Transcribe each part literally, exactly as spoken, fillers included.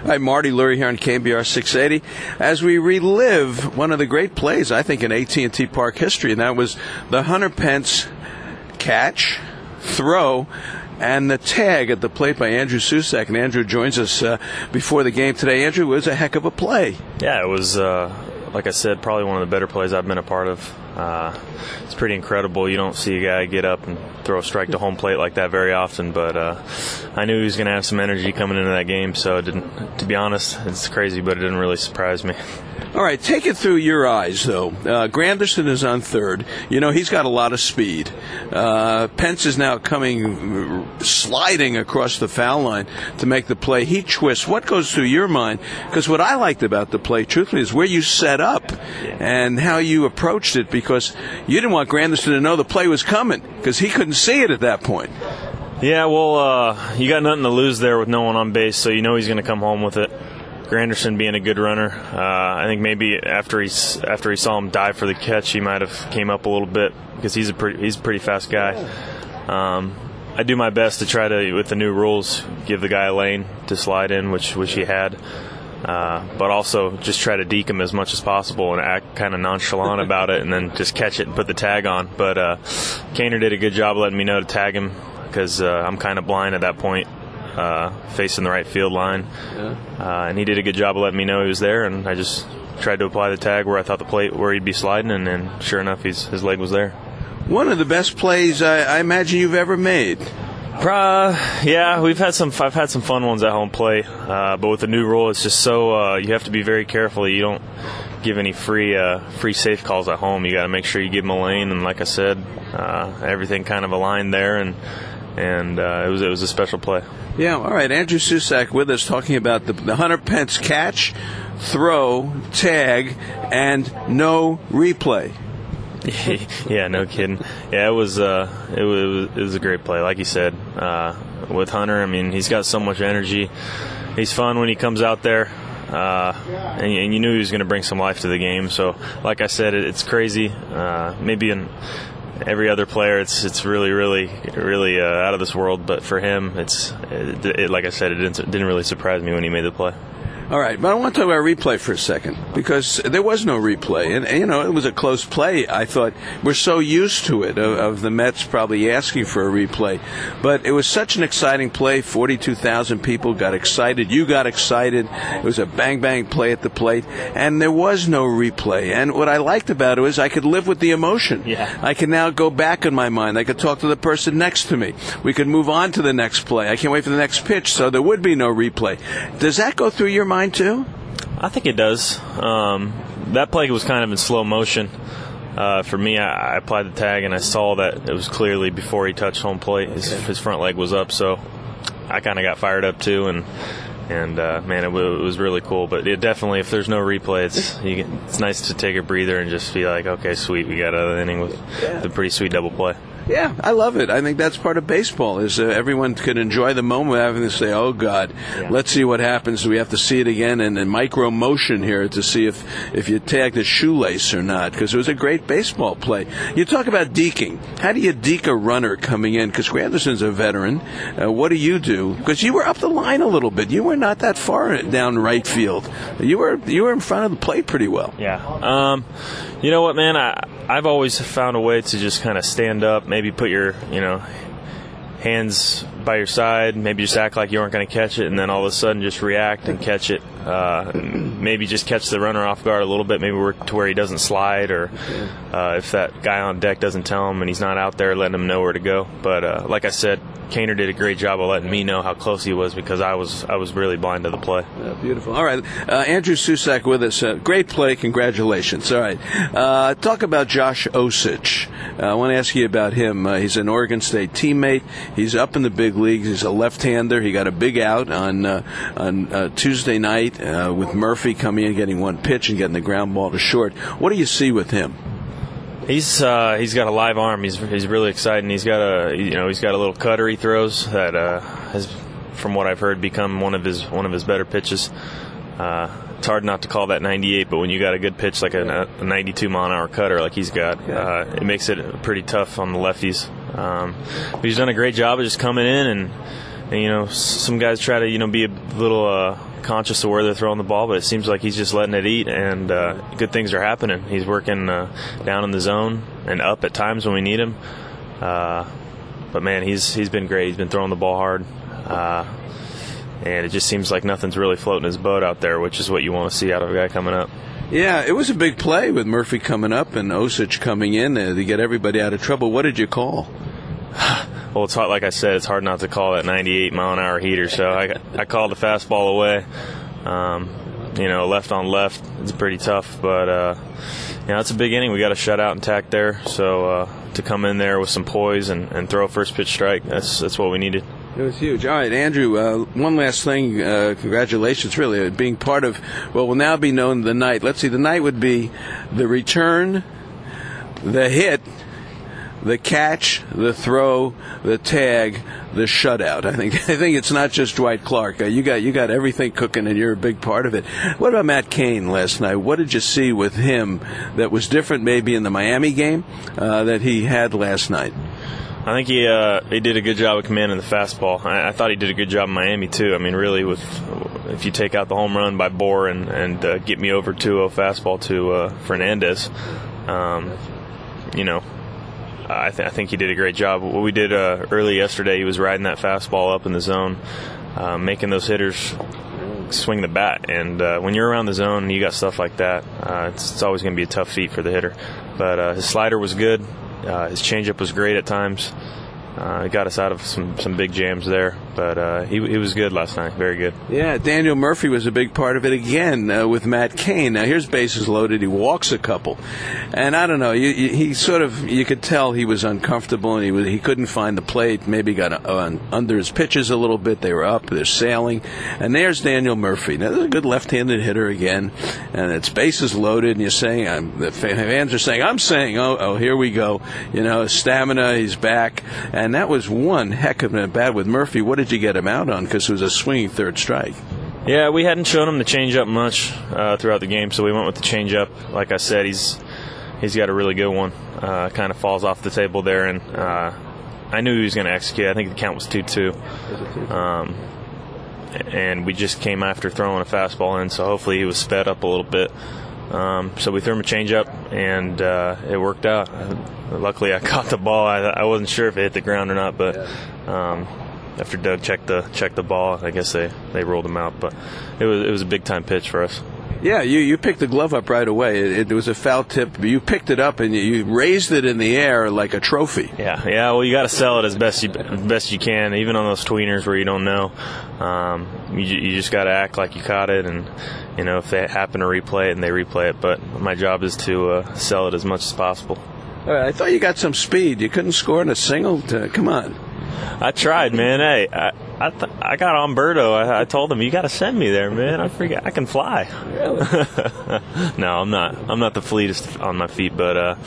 Hi, Marty Lurie here on K B R six eighty. As we relive one of the great plays, I think, in A T and T Park history, and that was the Hunter Pence catch, throw, and the tag at the plate by Andrew Susac. And Andrew joins us uh, before the game today. Andrew, it was a heck of a play. Yeah, it was, uh, like I said, probably one of the better plays I've been a part of. Uh, it's pretty incredible. You don't see a guy get up and throw a strike to home plate like that very often, but uh, I knew he was going to have some energy coming into that game, so it didn't, to be honest, it's crazy, but it didn't really surprise me. All right, take it through your eyes, though. Uh, Granderson is on third. You know, he's got a lot of speed. Uh, Pence is now coming, sliding across the foul line to make the play. He twists. What goes through your mind? Because what I liked about the play, truthfully, is where you set up and how you approached it, because you didn't want Granderson to know the play was coming because he couldn't see it at that point. Yeah, well, uh, you got nothing to lose there with no one on base, so you know he's going to come home with it. Granderson being a good runner, uh, I think maybe after he after he saw him dive for the catch, he might have came up a little bit because he's a pretty he's a pretty fast guy. Um, I do my best to try to, with the new rules, give the guy a lane to slide in, which which he had, uh, but also just try to deke him as much as possible and act kind of nonchalant about it, and then just catch it and put the tag on. But uh, Kaner did a good job of letting me know to tag him because uh, I'm kind of blind at that point. Uh, facing the right field line, yeah. uh, and he did a good job of letting me know he was there, and I just tried to apply the tag where I thought the plate where he'd be sliding, and, and sure enough, he's, his leg was there. One of the best plays I, I imagine you've ever made. Uh, yeah, we've had some. I've had some fun ones at home plate, uh, but with the new rule, it's just so uh, you have to be very careful. You don't give any free uh, free safe calls at home. You got to make sure you give them a lane, and like I said, uh, everything kind of aligned there, and and uh, it was it was a special play. Yeah, all right. Andrew Susac with us talking about the, the Hunter Pence catch, throw, tag, and no replay. Yeah, no kidding. Yeah, it was, uh, it was it was a great play, like you said. Uh, with Hunter, I mean, he's got so much energy. He's fun when he comes out there, uh, and, and you knew he was going to bring some life to the game. So, like I said, it, it's crazy. Uh, maybe in every other player, it's it's really, really, really uh, out of this world. But for him, it's it, it, like I said, it didn't, it didn't really surprise me when he made the play. All right, but I want to talk about replay for a second, because there was no replay. And, and, you know, it was a close play. I thought we're so used to it, of, of the Mets probably asking for a replay. But it was such an exciting play. forty-two thousand people got excited. You got excited. It was a bang-bang play at the plate. And there was no replay. And what I liked about it was I could live with the emotion. Yeah. I can now go back in my mind. I could talk to the person next to me. We could move on to the next play. I can't wait for the next pitch, so there would be no replay. Does that go through your mind too? I think it does. Um, that play was kind of in slow motion. Uh, for me, I, I applied the tag, and I saw that it was clearly before he touched home plate. His, his front leg was up, so I kind of got fired up too, and and uh, man, it, w- it was really cool. But it definitely, if there's no replay, it's you get, it's nice to take a breather and just feel like, okay, sweet, we got another inning with yeah. a pretty sweet double play. Yeah, I love it. I think that's part of baseball, is uh, everyone can enjoy the moment without having to say, oh, God, yeah. let's see what happens. We have to see it again and, and micro motion here to see if, if you tagged a shoelace or not, because it was a great baseball play. You talk about deking. How do you deke a runner coming in? Because Granderson's a veteran. Uh, what do you do? Because you were up the line a little bit. You were not that far down right field. You were you were in front of the plate pretty well. Yeah. Um, you know what, man? I, I've always found a way to just kind of stand up, maybe put your, you know, hands by your side, maybe just act like you aren't going to catch it, and then all of a sudden just react and catch it. Uh, maybe just catch the runner off guard a little bit, maybe work to where he doesn't slide, or uh, if that guy on deck doesn't tell him and he's not out there, letting him know where to go. But uh, like I said, Kaner did a great job of letting me know how close he was, because I was I was really blind to the play. Yeah, beautiful. All right, uh, Andrew Susac with us. Uh, great play. Congratulations. All right. Uh, talk about Josh Osich. Uh, I want to ask you about him. Uh, he's an Oregon State teammate. He's up in the big leagues. He's a left-hander. He got a big out on uh, on uh, Tuesday night uh, with Murphy coming in, getting one pitch and getting the ground ball to short. What do you see with him? He's uh, he's got a live arm. He's he's really exciting. He's got a you know he's got a little cutter he throws that uh, has, from what I've heard, become one of his one of his better pitches. Uh, it's hard not to call that ninety-eight, but when you got a good pitch like a, a ninety-two mile an hour cutter like he's got, uh, it makes it pretty tough on the lefties. Um, but he's done a great job of just coming in and and you know, some guys try to you know be a little uh, conscious of where they're throwing the ball, but it seems like he's just letting it eat, and uh, good things are happening. He's working uh, down in the zone and up at times when we need him. Uh, but man, he's he's been great. He's been throwing the ball hard. Uh, and it just seems like nothing's really floating his boat out there, which is what you want to see out of a guy coming up. Yeah, it was a big play with Murphy coming up and Osich coming in uh, to get everybody out of trouble. What did you call? Well, it's hard, like I said, it's hard not to call that ninety-eight mile an hour heater. So I, I called the fastball away. Um, you know, left on left, it's pretty tough, but uh, you know, it's a big inning. We got a shutout intact there, so uh, to come in there with some poise and, and throw a first pitch strike, that's that's what we needed. It was huge. All right, Andrew, uh, one last thing. Uh, congratulations, really, being part of what will now be known the night. Let's see, the night would be the return, the hit, the catch, the throw, the tag, the shutout. I think I think it's not just Dwight Clark. Uh, you got you got everything cooking, and you're a big part of it. What about Matt Cain last night? What did you see with him that was different maybe in the Miami game uh, that he had last night? I think he uh, he did a good job of commanding the fastball. I, I thought he did a good job in Miami too. I mean, really, with if you take out the home run by Bohr and and uh, get me over two oh fastball to uh, Fernandez, um, you know, I, th- I think he did a great job. What we did uh, early yesterday, he was riding that fastball up in the zone, uh, making those hitters swing the bat. And uh, when you're around the zone and you got stuff like that, uh, it's, it's always going to be a tough feat for the hitter. But uh, his slider was good. Uh, his changeup was great at times. Uh, he got us out of some, some big jams there, but uh, he he was good last night, very good. Yeah, Daniel Murphy was a big part of it again uh, with Matt Cain. Now here's bases loaded. He walks a couple, and I don't know. You, you, he sort of you could tell he was uncomfortable and he was he couldn't find the plate. Maybe got uh, under his pitches a little bit. They were up. They're sailing, and there's Daniel Murphy. Now there's a good left-handed hitter again, and it's bases loaded. And you're saying, I'm, the fans are saying, I'm saying, oh oh here we go. You know, stamina. He's back. And And that was one heck of a bat with Murphy. What did you get him out on? Because it was a swinging third strike. Yeah, we hadn't shown him the changeup much uh, throughout the game, so we went with the changeup. Like I said, he's he's got a really good one. Uh, kind of falls off the table there, and uh, I knew he was going to execute. I think the count was two two. Um, and we just came after throwing a fastball in, so hopefully he was sped up a little bit. Um, so we threw him a changeup, and uh, it worked out. Luckily, I caught the ball. I, I wasn't sure if it hit the ground or not, but um, after Doug checked the checked the ball, I guess they, they rolled him out. But it was it was a big time pitch for us. Yeah, you, you picked the glove up right away. It, it was a foul tip, but you picked it up and you, you raised it in the air like a trophy. Yeah, yeah. Well, you got to sell it as best you best you can, even on those tweeners where you don't know. Um, you you just got to act like you caught it, and you know if they happen to replay it, and they replay it. But my job is to uh, sell it as much as possible. All right, I thought you got some speed. You couldn't score in a single. To, come on. I tried, man. Hey, I I, th- I got Umberto. I, I told him, you got to send me there, man. I forget I can fly. Really? No, I'm not. I'm not the fleetest on my feet, but uh,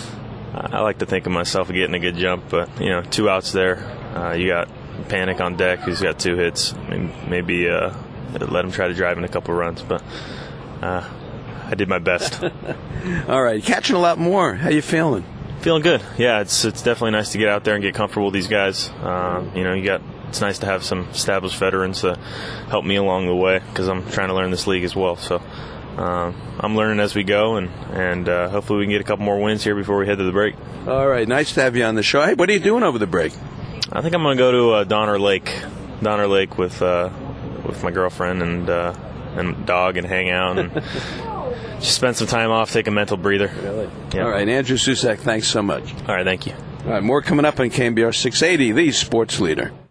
I like to think of myself getting a good jump. But you know, two outs there. Uh, you got Panic on deck, who's got two hits. I mean, maybe uh, let him try to drive in a couple runs, but uh, I did my best. All right, catching a lot more. How you feeling? Feeling good. Yeah, it's it's definitely nice to get out there and get comfortable with these guys. Um, you know, you got it's nice to have some established veterans to help me along the way because I'm trying to learn this league as well. So um, I'm learning as we go, and and uh, hopefully we can get a couple more wins here before we head to the break. All right, nice to have you on the show. Hey, what are you doing over the break? I think I'm going to go to uh, Donner Lake, Donner Lake with uh, with my girlfriend and uh, and dog and hang out and. Just spend some time off, take a mental breather. Really? Yeah. All right, Andrew Susac, thanks so much. All right, thank you. All right, more coming up on K M B R six eighty, the sports leader.